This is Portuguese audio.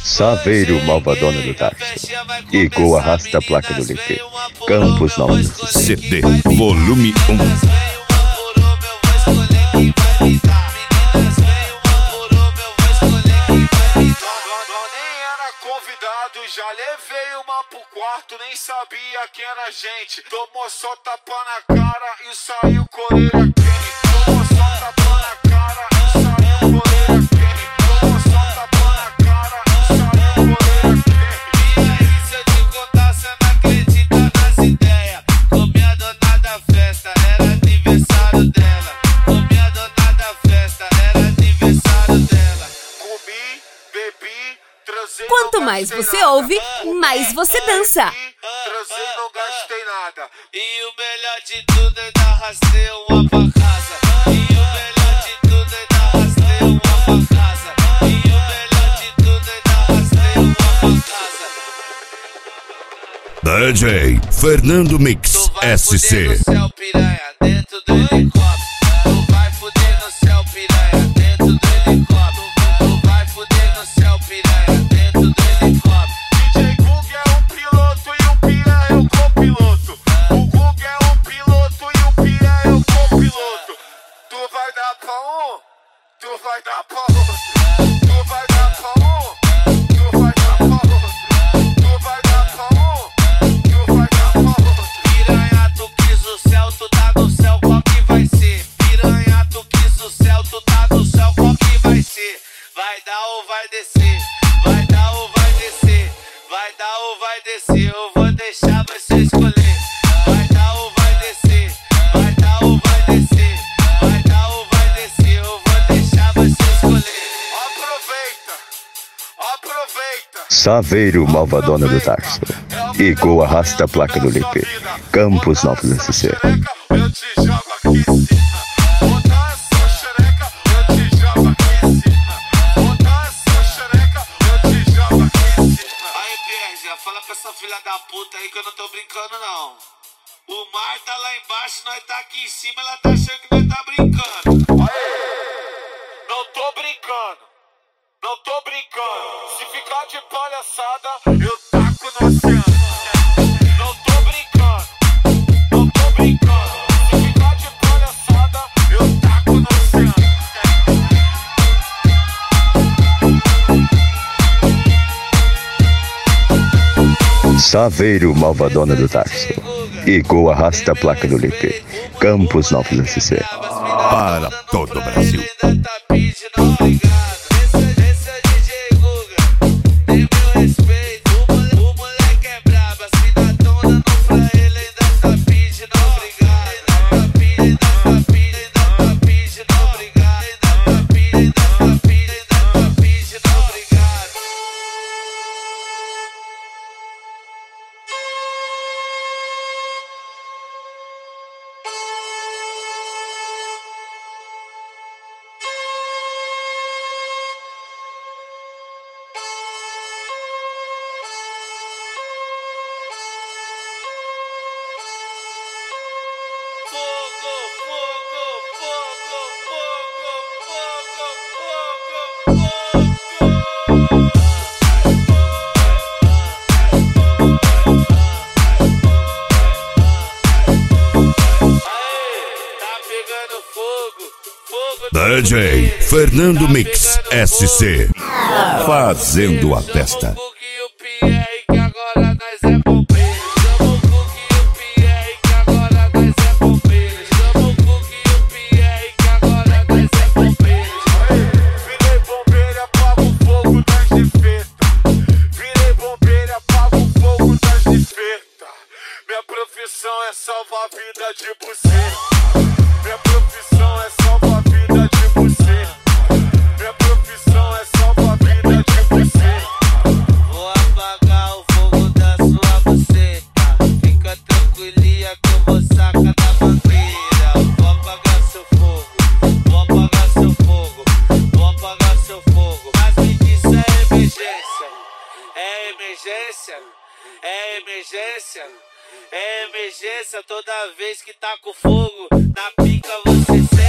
Saveiro Malvadona do Tarso. Igor arrasta a placa do LP. Campos Novos. CD Volume 1. Já levei uma pro quarto, nem sabia quem era a gente. Tomou só tapa na cara e saiu com orelha quente. Tomou só tapa na cara e saiu com orelha quente. Tomou só tapa na cara e saiu com orelha quente. E aí, se eu te contar, cê não acredita nas ideias. Comi a dona da festa, era aniversário dela. Comi a dona da festa, era aniversário dela. Comi, bebi. Quanto mais você ouve, mais você dança. Transei, não gastei nada. E o melhor de tudo é dar rasteio uma pra casa. E o melhor de tudo é dar rasteio uma pra casa. E o melhor de tudo é dar rasteio uma pra casa. DJ Fernando Mix SC. Tu vai fuder no céu, piranha, dentro do helicóptero. Tu vai fuder no céu, piranha, dentro do helicóptero. Tu vai fuder no céu, piranha, dentro do helicóptero. DJ Gug é um piloto e o Pira é o copiloto. O Gug é um piloto e o Pira é o copiloto. Tu vai dar pra um, tu vai dar pra outro. Tu vai dar pra um, tu vai dar pra outro. Tu vai dar pra um, tu vai dar pra outro. Piranha, tu quis o céu, tu tá no céu, qual que vai ser? Piranha, tu quis o céu, tu tá no céu, qual que vai ser? Vai dar ou vai descer? Vai dar ou vai descer? Vai dar ou vai descer? Eu vou deixar você escolher. Vai dar ou vai descer? Vai dar ou vai descer? Vai dar ou vai descer? Eu vou deixar você escolher. Aproveita, aproveita. Saveiro Malvadona do Tarso. Igor arrasta a placa do LP. Campos Novos SC. Eu te jogo aqui em cima. Botar essa xereca, eu te jogo aqui em cima. Botar essa xereca, eu te jogo aqui em cima. Aí, Pierre, fala pra essa filha da puta aí que eu não tô brincando, não. O mar tá lá embaixo, nós tá aqui em cima, ela tá achando que nós tá brincando. Não tô brincando, não tô brincando. Se ficar de palhaçada, eu taco no oceano. Não tô brincando, não tô brincando. Se ficar de palhaçada, eu taco no oceano. Saveiro Malvadona do Tarso. Igor arrasta a placa do LP. Campos Novos SC. Para todo o Brasil. Esse é DJ Guga, tem meu respeito. O moleque é brabo, a cidadona não pra ele ainda tá pedindo obrigado. Ainda tá pedindo obrigado. Ainda tá pedindo obrigado. Fogo, fogo, fogo, fogo, fogo, fogo, fogo. Tá pegando fogo, fogo. DJ Fernando Mix SC. Fazendo a festa. Chama o Gug e o Pierre que agora nós é bombeiro. Chama o Gug e o Pierre que agora nós é bombeiro. Chama o Gug e o Pierre que agora nós é bombeiro. Virei bombeiro, apago o fogo das defetas. Virei bombeiro, apago o fogo das defetas. Minha profissão é salvar a vida de buceta. Minha profissão é salvar a vida de buceta. Minha profissão é salvar a vida de buceta. Vou apagar o fogo da sua buceta. Fica tranquilinha que eu vou sacar da bandeira. Vou apagar seu fogo, vou apagar seu fogo, vou apagar seu fogo. Mas me diz se é emergência, é emergência, é emergência, é emergência. Toda vez que tá com fogo na pica você